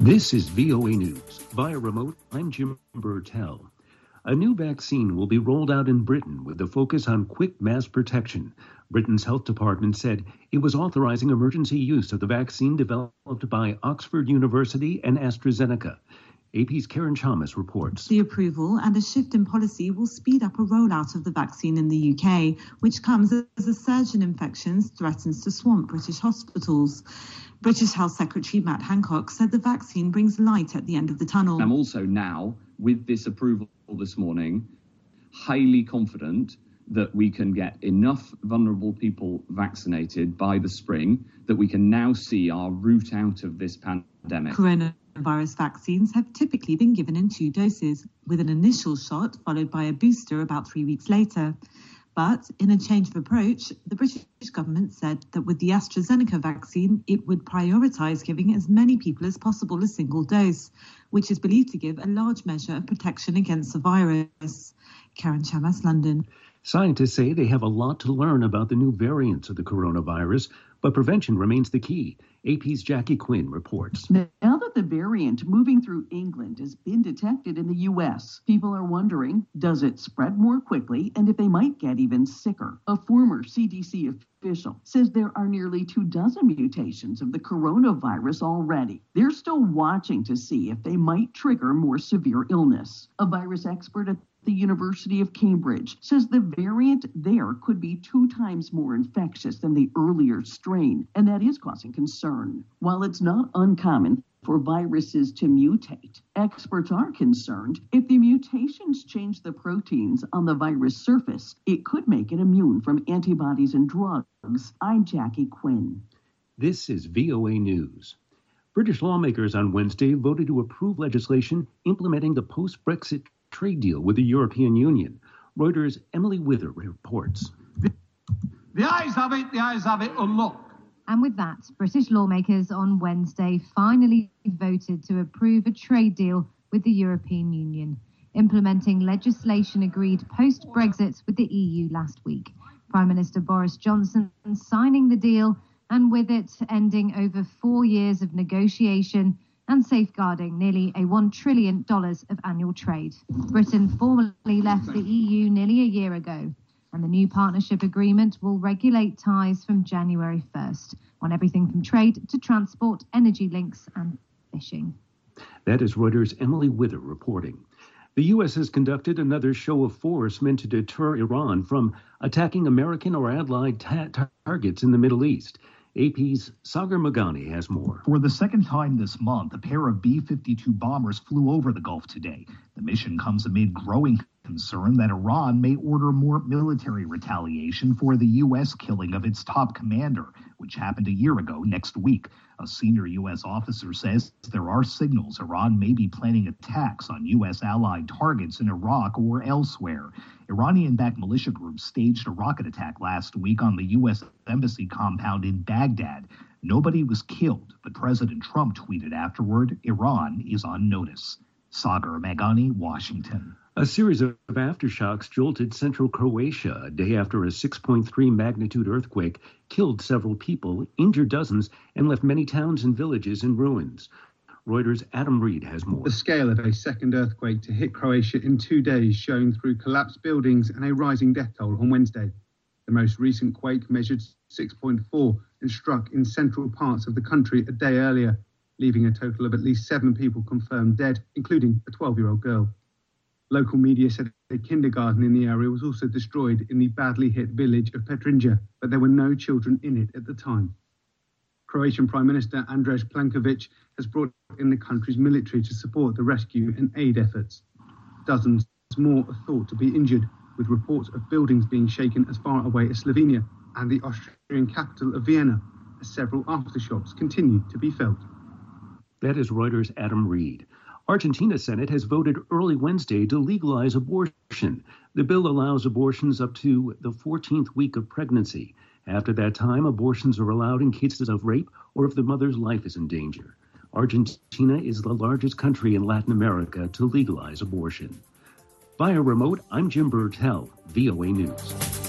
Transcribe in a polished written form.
This is VOA News. Via remote, I'm Jim Burtell. A new vaccine will be rolled out in Britain with a focus on quick mass protection. Britain's health department said it was authorizing emergency use of the vaccine developed by Oxford University and AstraZeneca. AP's Karen Chalmers reports. The approval and a shift in policy will speed up a rollout of the vaccine in the UK, which comes as a surge in infections threatens to swamp British hospitals. British Health Secretary Matt Hancock said the vaccine brings light at the end of the tunnel. I'm also now, with this approval this morning, highly confident that we can get enough vulnerable people vaccinated by the spring that we can now see our route out of this pandemic. Coronavirus vaccines have typically been given in 2 doses, with an initial shot followed by a booster about 3 weeks later. But in a change of approach, the British government said that with the AstraZeneca vaccine, it would prioritise giving as many people as possible a single dose, which is believed to give a large measure of protection against the virus. Karen Chamas, London. Scientists say they have a lot to learn about the new variants of the coronavirus, but prevention remains the key. AP's Jackie Quinn reports. Now that the variant moving through England has been detected in the U.S., people are wondering, does it spread more quickly and if they might get even sicker? A former CDC official says there are nearly 24 mutations of the coronavirus already. They're still watching to see if they might trigger more severe illness. A virus expert at the University of Cambridge says the variant there could be 2 times more infectious than the earlier strain, and that is causing concern. While it's not uncommon for viruses to mutate, experts are concerned if the mutations change the proteins on the virus surface, it could make it immune from antibodies and drugs. I'm Jackie Quinn. This is VOA News. British lawmakers on Wednesday voted to approve legislation implementing the post-Brexit trade deal with the European Union. Reuters' Emily Wither reports. The ayes have it, unlock. And with that, British lawmakers on Wednesday finally voted to approve a trade deal with the European Union, implementing legislation agreed post-Brexit with the EU last week. Prime Minister Boris Johnson signing the deal, and with it ending over 4 years of negotiation and safeguarding nearly $1 trillion of annual trade. Britain formally left the EU nearly a year ago, and the new partnership agreement will regulate ties from January 1st on everything from trade to transport, energy links and fishing. That is Reuters' Emily Wither reporting. The U.S. has conducted another show of force meant to deter Iran from attacking American or allied targets in the Middle East. AP's Sagar Meghani has more. For the second time this month, a pair of B-52 bombers flew over the Gulf today. The mission comes amid growing concern that Iran may order more military retaliation for the U.S. killing of its top commander, which happened a year ago next week. A senior U.S. officer says there are signals Iran may be planning attacks on U.S. allied targets in Iraq or elsewhere. Iranian-backed militia groups staged a rocket attack last week on the U.S. Embassy compound in Baghdad. Nobody was killed, but President Trump tweeted afterward, Iran is on notice. Sagar Meghani, Washington. A series of aftershocks jolted central Croatia a day after a 6.3 magnitude earthquake killed several people, injured dozens, and left many towns and villages in ruins. Reuters' Adam Reed has more. The scale of a second earthquake to hit Croatia in 2 days, showing through collapsed buildings and a rising death toll on Wednesday. The most recent quake measured 6.4 and struck in central parts of the country a day earlier, leaving a total of at least 7 people confirmed dead, including a 12-year-old girl. Local media said a kindergarten in the area was also destroyed in the badly hit village of Petrinja, but there were no children in it at the time. Croatian Prime Minister Andrej Plenković has brought in the country's military to support the rescue and aid efforts. Dozens more are thought to be injured, with reports of buildings being shaken as far away as Slovenia and the Austrian capital of Vienna, as several aftershocks continue to be felt. That is Reuters' Adam Reed. Argentina's Senate has voted early Wednesday to legalize abortion. The bill allows abortions up to the 14th week of pregnancy. After that time, abortions are allowed in cases of rape or if the mother's life is in danger. Argentina is the largest country in Latin America to legalize abortion. Via remote, I'm Jim Burtell, VOA News.